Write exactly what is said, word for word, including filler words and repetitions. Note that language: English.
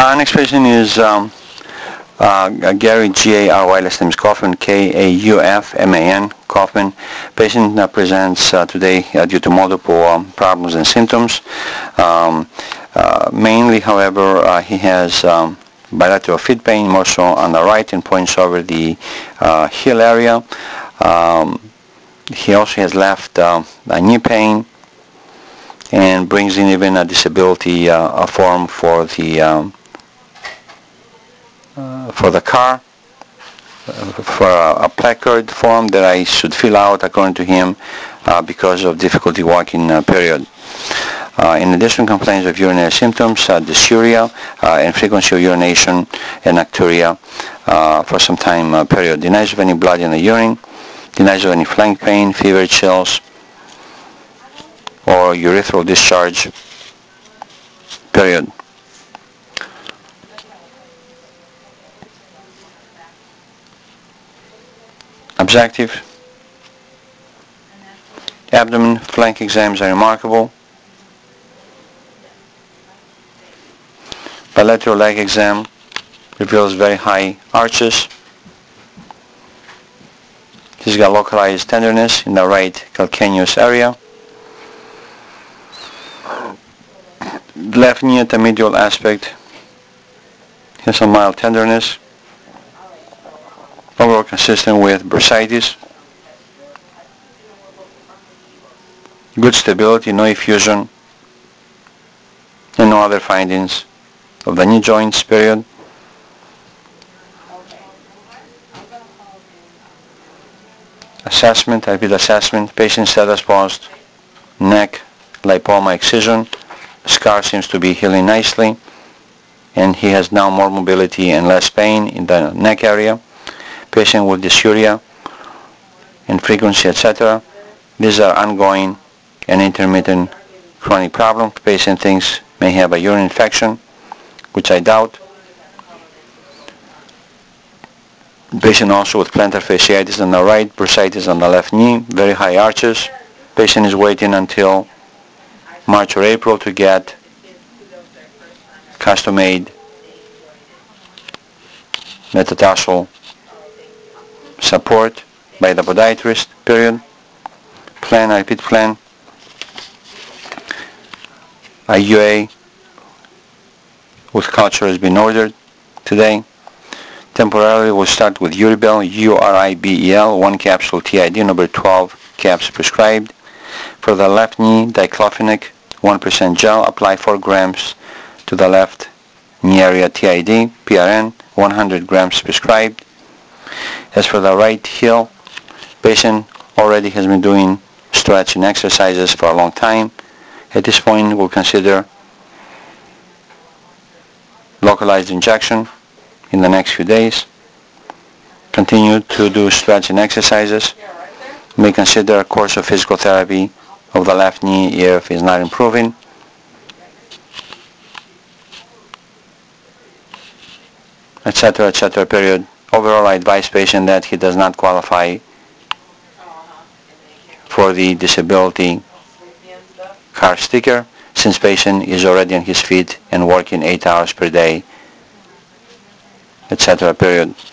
Uh, next patient is um, uh, Gary G A R Y, last name is Kaufman, K A U F M A N, Kaufman. Patient uh, presents uh, today uh, due to multiple um, problems and symptoms. Um, uh, mainly, however, uh, he has um, bilateral feet pain, more so on the right, and points over the uh, heel area. Um, he also has left uh, a knee pain, and brings in even a disability uh, a form for the um, uh, for the car, uh, for a, a placard form that I should fill out according to him uh, because of difficulty walking uh, period. Uh, in addition, complaints of urinary symptoms, uh, dysuria, uh, and frequency of urination and nocturia uh, for some time uh, period. Denies of any blood in the urine, denies of any flank pain, fever, chills, or urethral discharge period. Objective: abdomen, flank exams are remarkable. Bilateral leg exam reveals very high arches. He's got localized tenderness in the right calcaneus area. Left knee at the medial aspect has some mild tenderness, overall consistent with bursitis. Good stability, no effusion, and no other findings of the knee joints, period. Assessment, I repeat assessment, patient status post, neck, lipoma excision. Scar seems to be healing nicely, and he has now more mobility and less pain in the neck area. Patient with dysuria and frequency, et cetera. These are ongoing and intermittent chronic problems. Patient thinks may have a urine infection, which I doubt. Patient also with plantar fasciitis on the right, bursitis on the left knee, very high arches. Patient is waiting until March or April to get custom-made metatarsal support by the podiatrist, period. Plan, I repeat plan. A U A with culture has been ordered today. Temporarily we'll start with Uribel, U R I B E L, one capsule T I D, number twelve caps prescribed. For the left knee, diclofenac, one percent gel, apply four grams to the left knee area T I D, P R N, one hundred grams prescribed. As for the right heel, patient already has been doing stretching exercises for a long time. At this point, we'll consider localized injection in the next few days. Continue to do stretching exercises. May consider a course of physical therapy of the left knee if it's not improving. Etc. etc. period. Overall, I advise patient that he does not qualify for the disability car sticker, since patient is already on his feet and working eight hours per day, et cetera. period.